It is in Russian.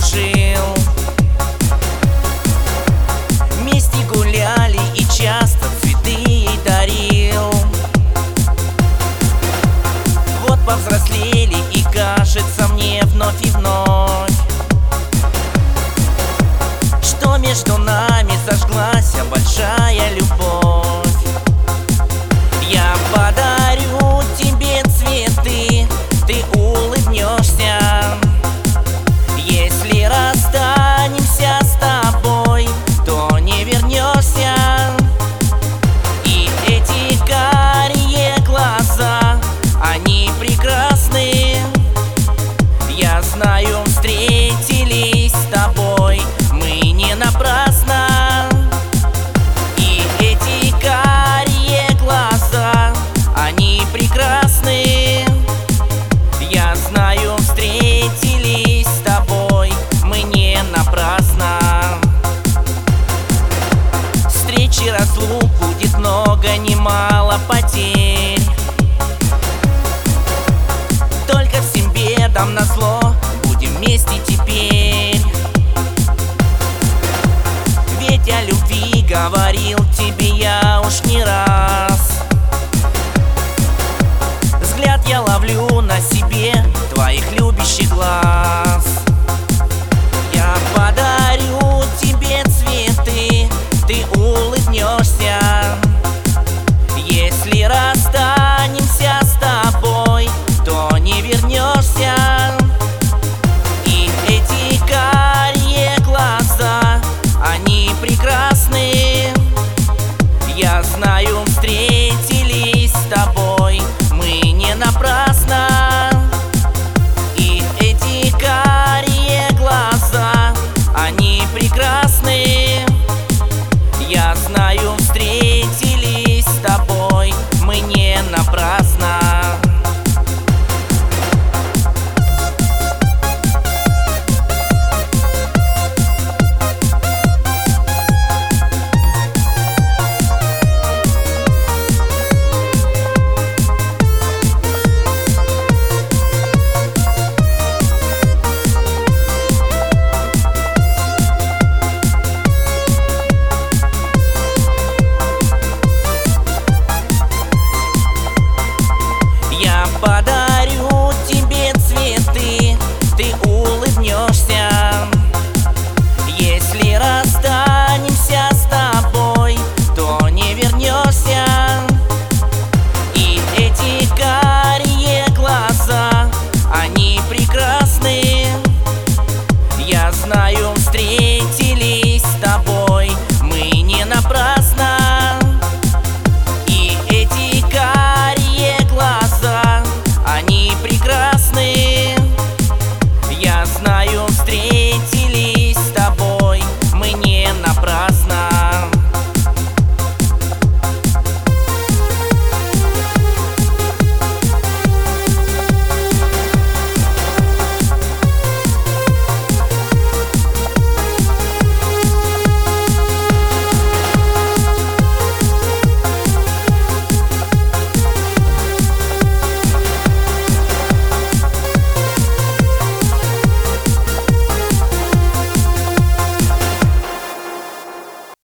дружил. Вместе гуляли и часто цветы ей дарил. Вот повзрослели и кажется мне вновь и вновь, что между нами зажглась большая любовь. Я подарю тебе цветы, ты улыбнешься. Если расстанемся с тобой, то не вернешься. И эти карие глаза, они прекрасны. Я знаю, встретимся